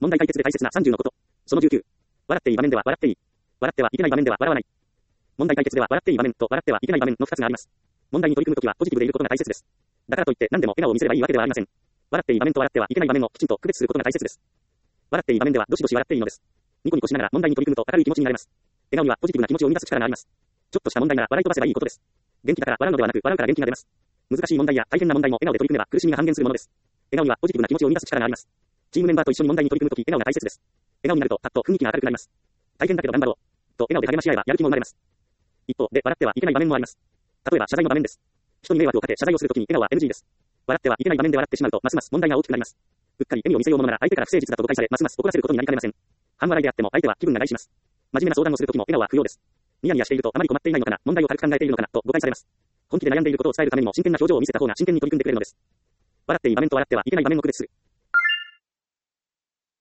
問題解決で大切な30のこと。その19。笑っていい場面では笑っていい。笑ってはいけない場面では笑わない。問題解決では笑っていい場面と笑ってはいけない場面の2つがあります。問題に取り組むときはポジティブでいることが大切です。だからといって何でも笑顔を見せればいいわけではありません。笑っていい場面と笑ってはいけない場面をきちんと区別することが大切です。笑っていい場面ではどしどし笑っていいのです。ニコニコしながら問題に取り組むと明るい気持ちになれます。笑顔にはポジティブな気持ちを生み出す力があります。ちょっとした問題なら笑い飛ばせばいいことです。元気だから笑うのではなく笑うから元気が出ます。難しい問題や大変な問題も笑顔で取り組めば苦しみが半減するものです。笑顔にはポジティブな気持ちを生み出す力があります。チームメンバーと一緒に問題に取り組むとき笑顔が大切です。笑顔になるとパッと雰囲気が明るくなります。大変だけど頑張ろう。と笑顔で励まし合えばやる気も生まれます。一方で笑ってはいけない場面もあります。例えば謝罪の場面です。人に迷惑をかけ謝罪をするときに笑顔は NG です。笑ってはいけない場面で笑ってしまうとますます問題が大きくなります。うっかり笑みを見せようものなら相手から不誠実だと誤解されますます怒らせることになりかねません。半笑いであっても相手は気分が害します。真面目な相談をするときも笑顔は不要です。ニヤニヤしているとあまり困っていないのかな、問題を軽く考えているのかなと誤解されます。本気で悩んでいることを伝えるためにも真剣な表情を見せた方が真剣に取り組んでくれるのです。笑っていい場面と笑ってはいけない場面を区別する。